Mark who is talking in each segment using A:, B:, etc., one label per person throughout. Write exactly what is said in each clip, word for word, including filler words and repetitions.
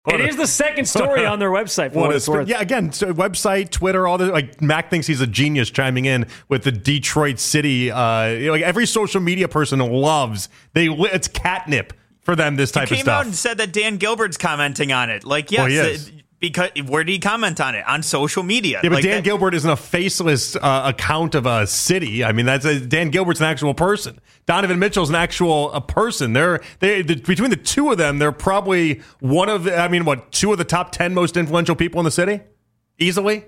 A: It is the second story on their website. For what, what it's worth.
B: Yeah, again, so website, Twitter, all the like. Mac thinks he's a genius chiming in with the Detroit City. Uh, you know, like every social media person loves they. It's catnip for them. This type
C: he
B: of stuff.
C: Came out and said that Dan Gilbert's commenting on it. Like, yes,
B: well,
C: it, because where did he comment on it? On social media.
B: Yeah, but
C: like
B: Dan
C: that,
B: Gilbert isn't a faceless uh, account of a city. I mean, that's a, Dan Gilbert's an actual person. Donovan Mitchell's an actual a person. They're they the, between the two of them, they're probably one of the, I mean, what two of the top ten most influential people in the city, easily.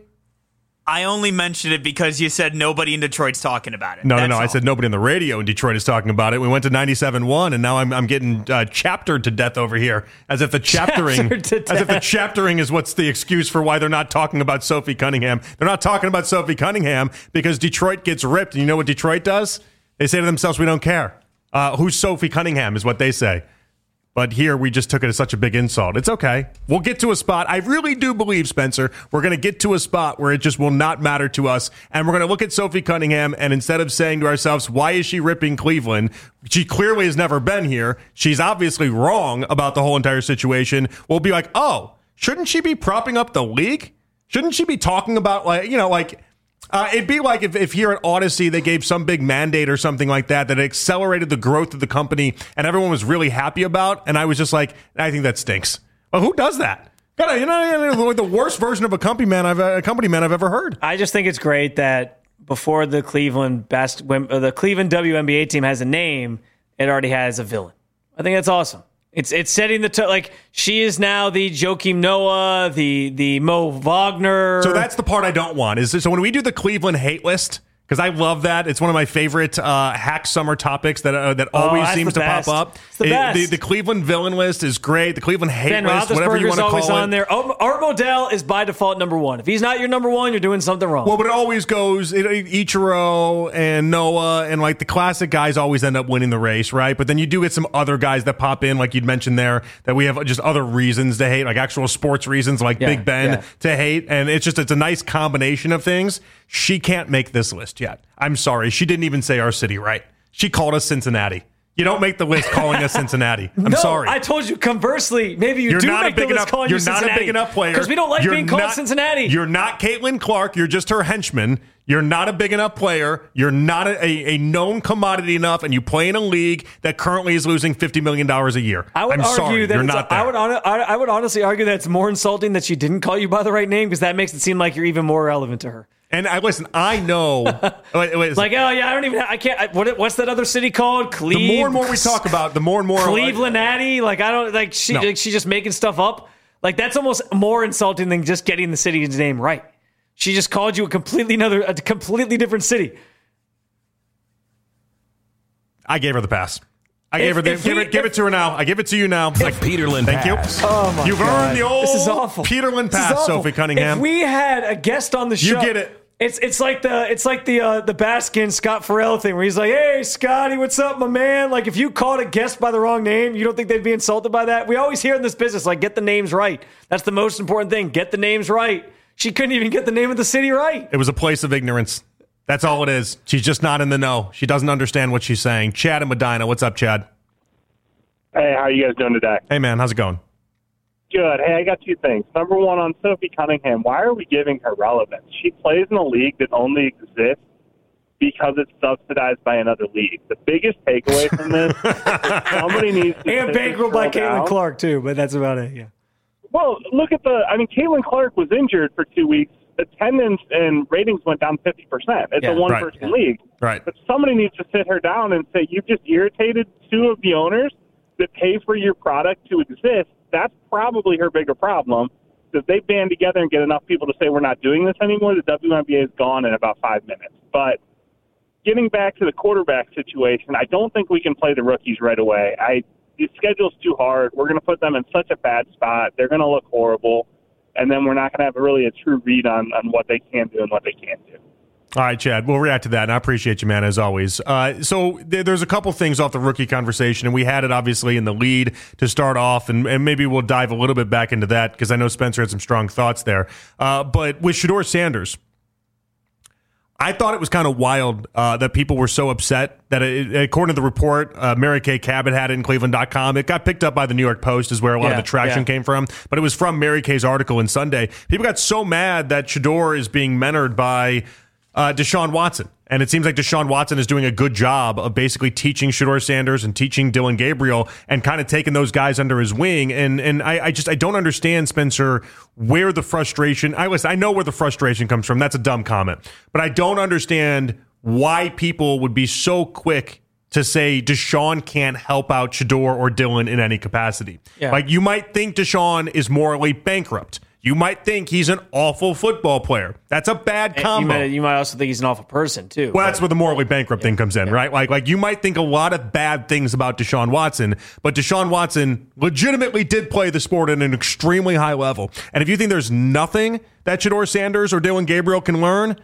C: I only mentioned it because you said nobody in Detroit's talking about it.
B: No,
C: That's
B: no, no.
C: all.
B: I said nobody in the radio in Detroit is talking about it. We went to ninety-seven point one, and now I'm I'm getting uh, chaptered to death over here, as if the chaptering, as if the chaptering is what's the excuse for why they're not talking about Sophie Cunningham. They're not talking about Sophie Cunningham because Detroit gets ripped. And you know what Detroit does? They say to themselves, "We don't care. Uh, who's Sophie Cunningham?" is what they say. But here we just took it as such a big insult. It's okay. We'll get to a spot. I really do believe, Spencer, we're going to get to a spot where it just will not matter to us. And we're going to look at Sophie Cunningham, and instead of saying to ourselves, why is she ripping Cleveland? She clearly has never been here. She's obviously wrong about the whole entire situation. We'll be like, oh, shouldn't she be propping up the league? Shouldn't she be talking about, like, you know, like, Uh, it'd be like if, if here at Odyssey they gave some big mandate or something like that that accelerated the growth of the company and everyone was really happy about, and I was just like, I think that stinks. Well, who does that? God, you know, the worst version of a company man I've a company man I've ever heard.
A: I just think it's great that before the Cleveland best, the Cleveland W N B A team has a name, it already has a villain. I think that's awesome. It's it's setting the t- like she is now the Joakim Noah, the the Mo Wagner.
B: So that's the part I don't want. Is so when we do the Cleveland hate list, because I love that. It's one of my favorite uh, hack summer topics that uh, that always
A: oh,
B: seems to
A: best.
B: pop up.
A: It's the,
B: it,
A: best.
B: the the Cleveland villain list is great. The Cleveland hate
A: Ben
B: list, whatever you want to call
A: always
B: it.
A: on there. Art Modell is by default number one. If he's not your number one, you're doing something wrong.
B: Well, but it always goes it, Ichiro and Noah and like the classic guys always end up winning the race, right? But then you do get some other guys that pop in, like you'd mentioned there, that we have just other reasons to hate, like actual sports reasons, like
A: Yeah,
B: Big Ben
A: yeah.
B: to hate, and it's just it's a nice combination of things. She can't make this list yet. I'm sorry, she didn't even say our city right. She called us Cincinnati. You don't make the list calling us Cincinnati. I'm
A: no,
B: sorry.
A: I told you conversely. Maybe you
B: You're
A: do
B: not
A: make
B: a big
A: the list
B: enough.
A: calling
B: You're
A: you
B: not
A: Cincinnati.
B: a big enough player
A: because we don't like
B: You're
A: being called
B: not,
A: Cincinnati.
B: You're not Caitlin Clark. You're just her henchman. You're not a big enough player. You're not a, a, a known commodity enough, and you play in a league that currently is losing fifty million dollars a year.
A: I would
B: I'm
A: argue
B: sorry,
A: that
B: you're
A: it's,
B: not there.
A: I would, hon- I would honestly argue that it's more insulting that she didn't call you by the right name because that makes it seem like you're even more relevant to her.
B: And I listen. I know. wait, wait,
A: Like, oh yeah, I don't even. I can't. I, what, what's that other city called? Cleve.
B: the more and more we talk about, the more and more
A: Cleveland Addy. Like I don't like she.
B: No.
A: Like, she's just making stuff up. Like that's almost more insulting than just getting the city's name right. She just called you a completely another, a completely different city.
B: I gave her the pass. I
A: If-
B: gave her the,
A: if
B: give,
A: we-
B: it, give
A: if-
B: it to her now. I give it to you now. Like
D: Peterland
B: thank
D: pass.
B: you.
A: Oh my
B: You've
A: God.
B: earned the old
A: This is awful.
B: Peterland
A: This is
B: pass,
A: awful.
B: Sophie Cunningham.
A: If we had a guest on the show,
B: You get it.
A: It's it's like the it's like the uh, the Baskin Scott Farrell thing where he's like, "Hey, Scotty, what's up, my man?" Like if you called a guest by the wrong name, you don't think they'd be insulted by that? We always hear in this business, like, get the names right. That's the most important thing. Get the names right. She couldn't even get the name of the city right.
B: It was a place of ignorance. That's all it is. She's just not in the know. She doesn't understand what she's saying. Chad and Medina. What's up, Chad?
E: Hey, how are you guys doing today?
B: Hey, man. How's it going?
E: Good. Hey, I got two things. Number one, on Sophie Cunningham, why are we giving her relevance? She plays in a league that only exists because it's subsidized by another league. The biggest takeaway from this is somebody needs to...
A: And bankrolled by
E: scroll
A: Caitlin
E: down.
A: Clark, too, but that's about it, yeah.
E: Well, look at the... I mean, Caitlin Clark was injured for two weeks. Attendance and ratings went down fifty percent. It's
A: Yeah,
E: a one-person
B: right.
E: league.
B: Right.
E: But somebody needs to sit her down and say, you've just irritated two of the owners that pay for your product to exist. That's probably her bigger problem. If they band together and get enough people to say we're not doing this anymore, the W N B A is gone in about five minutes. But getting back to the quarterback situation, I don't think we can play the rookies right away. I the schedule's too hard. We're going to put them in such a bad spot. They're going to look horrible, and then we're not going to have really a true read on, on what they can do and what they can't do.
B: All right, Chad, we'll react to that, and I appreciate you, man, as always. Uh, so th- there's a couple things off the rookie conversation, and we had it, obviously, in the lead to start off, and, and maybe we'll dive a little bit back into that, because I know Spencer had some strong thoughts there. Uh, but with Shedeur Sanders, I thought it was kind of wild uh, that people were so upset that, it, according to the report, uh, Mary Kay Cabot had it in Cleveland dot com. It got picked up by the New York Post, is where a lot
A: yeah,
B: of the traction
A: yeah.
B: came from. But it was from Mary Kay's article in Sunday. People got so mad that Shedeur is being mentored by uh, Deshaun Watson. And it seems like Deshaun Watson is doing a good job of basically teaching Shedeur Sanders and teaching Dillon Gabriel and kind of taking those guys under his wing. And and I, I just I don't understand, Spencer, where the frustration. I listen, I know where the frustration comes from. That's a dumb comment, but I don't understand why people would be so quick to say Deshaun can't help out Shedeur or Dillon in any capacity. Yeah. Like, you might think Deshaun is morally bankrupt. You might think he's an awful football player. That's a bad combo.
A: You might, you might also think he's an awful person, too.
B: Well, that's where the morally bankrupt yeah, thing comes in, yeah. right? Like, like you might think a lot of bad things about Deshaun Watson, but Deshaun Watson legitimately did play the sport at an extremely high level. And if you think there's nothing that Shedeur Sanders or Dillon Gabriel can learn,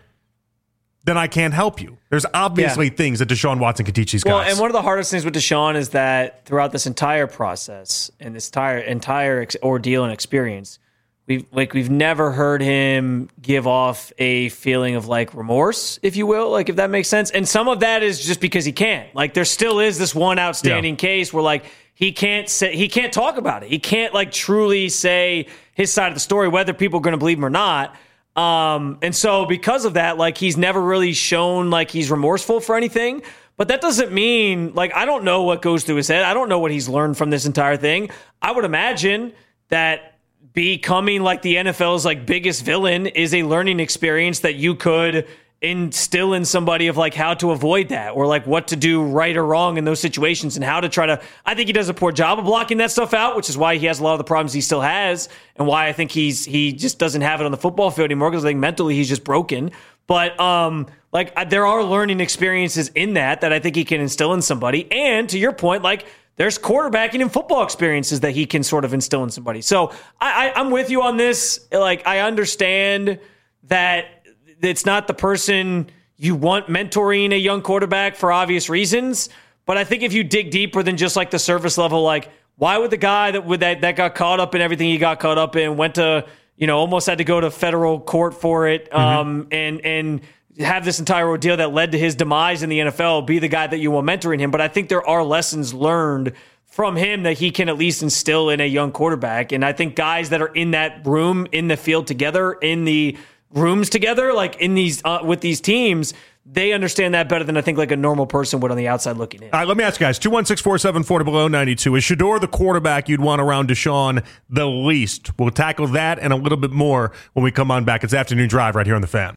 B: then I can't help you. There's obviously yeah. things that Deshaun Watson can teach these guys.
A: Well, and one of the hardest things with Deshaun is that throughout this entire process and this entire entire ordeal and experience, We've like we've never heard him give off a feeling of like remorse, if you will, like if that makes sense. And some of that is just because he can't. Like there still is this one outstanding yeah. case where like he can't say he can't talk about it. He can't like truly say his side of the story, whether people are going to believe him or not. Um, and so because of that, like he's never really shown like he's remorseful for anything. But that doesn't mean like I don't know what goes through his head. I don't know what he's learned from this entire thing. I would imagine that becoming like the N F L's like biggest villain is a learning experience that you could instill in somebody of like how to avoid that or like what to do right or wrong in those situations and how to try to. I think he does a poor job of blocking that stuff out, which is why he has a lot of the problems he still has and why I think he's he just doesn't have it on the football field anymore because I think mentally he's just broken. But um, like there are learning experiences in that that I think he can instill in somebody. And to your point, like. There's quarterbacking and football experiences that he can sort of instill in somebody. So I, I, I'm with you on this. Like, I understand that it's not the person you want mentoring a young quarterback for obvious reasons. But I think if you dig deeper than just like the surface level, like why would the guy that would that, that got caught up in everything he got caught up in, went to, you know, almost had to go to federal court for it, um, mm-hmm. and and have this entire ordeal that led to his demise in the N F L, be the guy that you want mentoring him. But I think there are lessons learned from him that he can at least instill in a young quarterback. And I think guys that are in that room, in the field together, in the rooms together, like in these uh, with these teams, they understand that better than I think like a normal person would on the outside looking in.
B: All right, let me ask you guys, two one six, four seven four, below ninety-two. Is Shedeur the quarterback you'd want around Deshaun the least? We'll tackle that and a little bit more when we come on back. It's Afternoon Drive right here on The Fan.